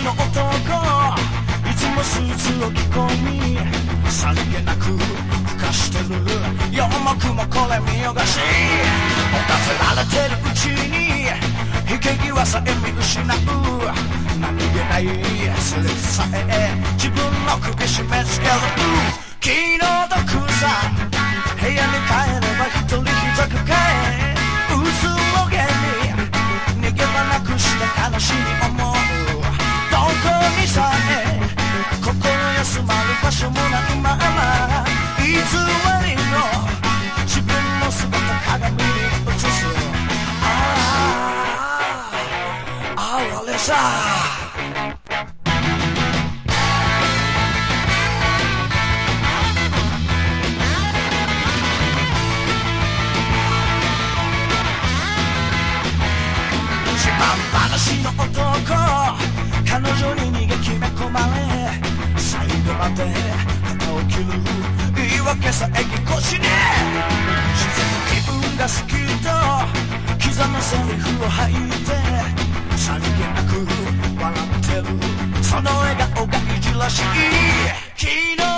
の男、いつもスーツを着込みさりげなくふかしてるよもくもこれ見よがし、持たせられてるうちに悲劇はさえ見失う、何気ないスレスさえ自分の首絞めつける、気の毒さ部屋に帰れば一人ひどくかえ、うつろげに逃げ場なくして悲しみ思う、どこにさえ心休まる場所もないまま偽りの自分の姿鏡に映す、哀れさ自慢話の男、彼女に逃げ決め込まれ最後まで肩を切る言い訳さえぎこしね、自然気分が好きと刻むセリフを吐いてさりげなく笑ってるその笑顔がいじらしい、昨日